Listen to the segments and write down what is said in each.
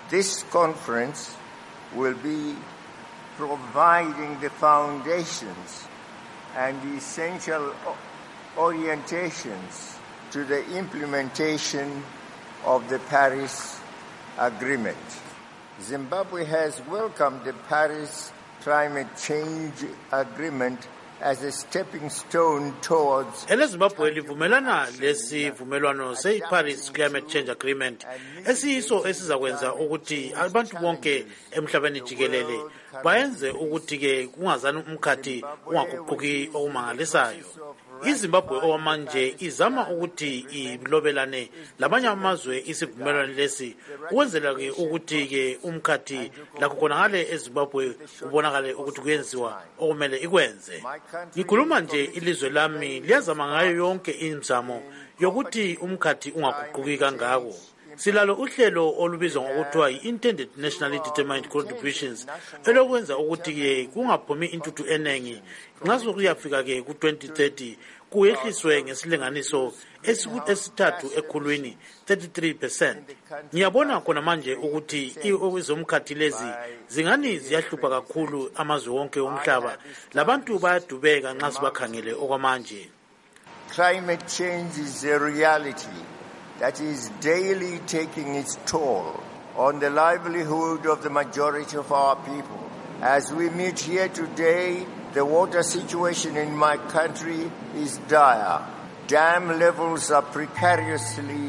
This conference will be providing the foundations and the essential orientations to the implementation of the Paris Agreement. Zimbabwe has welcomed the Paris Climate Change Agreement as a stepping stone towards Zimbabwe livumelana lesivumelwano se-Paris Climate Change Agreement esiyiso esizakwenza ukuthi abantu bonke emhlabeni jikelele bayenze ukuthi-ke kungazani umkhathi ungaguquki okumangalisayo. iZimbabwe owamanje izama ukuthi ilobelane lamanye amazwe isivumelwano lesi ukwenzela-ke ukuthi-ke umkhathi lakho khonakale eZimbabwe ubonakale ukuthi kuyenziwa okumele ikwenze. Ngikhuluma nje ilizwe lami liyazama ngayo yonke imizamo yokuthi umkhathi ungaguquki kangako. Silalo uhlelo olubizwa ngokuthiwa i-Intended Nationally Determined Contributions elokwenza ukuthi-ke kungaphumi intuthu enengi nxa sokuyafika-ke ku-2030 kuyehliswe ngesilinganiso esithathu ekhulwini 33%. Ngiyabona khona manje ukuthi ezomkhathi lezi zingani ziyahlupha kakhulu amazwe wonke omhlaba labantu bayadubeka nxa sibakhangele okwamanje. Climate change is a reality that is daily taking its toll on the livelihood of the majority of our people. As we meet here today, the water situation in my country is dire. Dam levels are precariously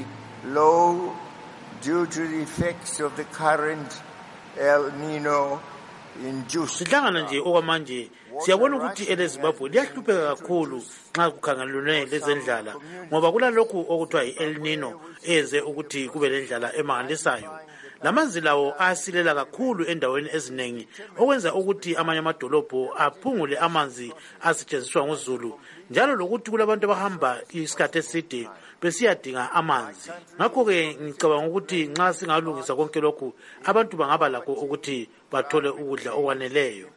low due to the effects of the current El Nino induced. Sihlangana nje okwamanje siyabona ukuthi eleZimbabwe liyahlupheka kakhulu nxa kukhangelelwe lezendlala ngoba kulalokhu okuthiwa i-El Nino eze ukuthi kube lendlala emangalisayo. Lamanzi lawo asilela kakhulu endaweni eziningi okwenza ukuthi amanye amadolobho aphungule amanzi asetshenziswa ngozulu njalo lokuthi kulabantu abahamba isikhathi eside besiyadinga amanzi. Ngakho-ke ngicabanga ukuthi nxa singalungisa konke lokhu abantu bangaba lakho ukuthi bathole ukudla okwaneleyo.